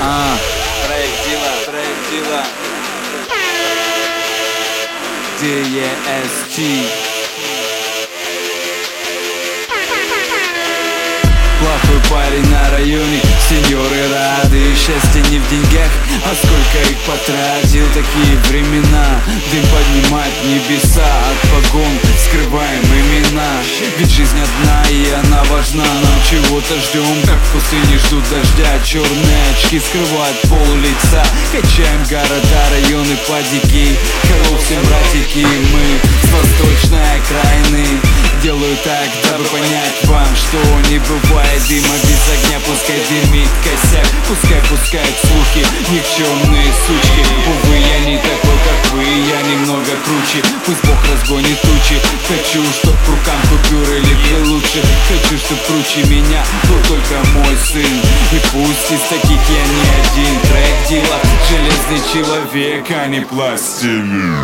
Проект дела DEST. Плохой парень на районе, сеньоры рады. Счастье не в деньгах, а сколько их потратил. Такие времена, дым поднимать небеса. От погон скрываем имена. Ведь жизнь одна и она важна. Нам чего-то ждем, как в пустыне ждут дождя. Черные очки скрывают пол лица. Качаем города, районы падики. Hello всем, братики, мы с восточной окраины. Делаю так, дабы понять вам, что не бывает дыма без огня. Пускай дымит косяк, пускай пускают слухи никчемные сучки. Увы, я не такой, как вы, я немного круче. Пусть Бог разгонит тучи. Хочу, чтоб к рукам купюры легли лучше. Хочу, чтоб круче меня был только мой сын. И пусть из таких я не один. Трек дела, железный человек, а не пластилин.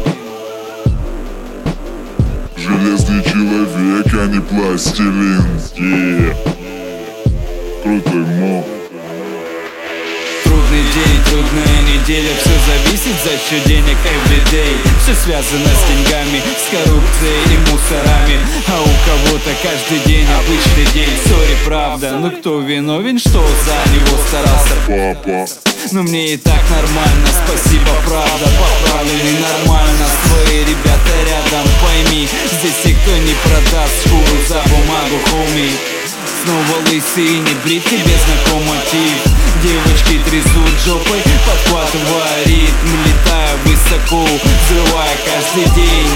Железный человек, а не пластилин. Крутой мо. Трудный день, трудная неделя. Все зависит за счет денег everyday. Все связано с деньгами, с коррупцией и мусорами. А у кого-то каждый день обычный день. Сори, правда, но кто виновен, что за него старался? Папа. Но мне и так нормально, спасибо, правда. Поправленный нормально, свои ребята рядом, пойми. Здесь никто не продаст шкуру за бумагу, хоми. Снова лысый, не брит, тебе знаком мотив. Девочки трясут жопой, подхватывая ритм. Летая высоко, взрывая каждый день.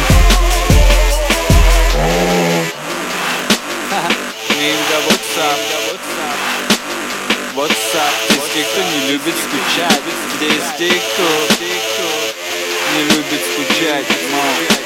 Минга, what's up? Здесь никто не любит скучать. Здесь никто не любит скучать.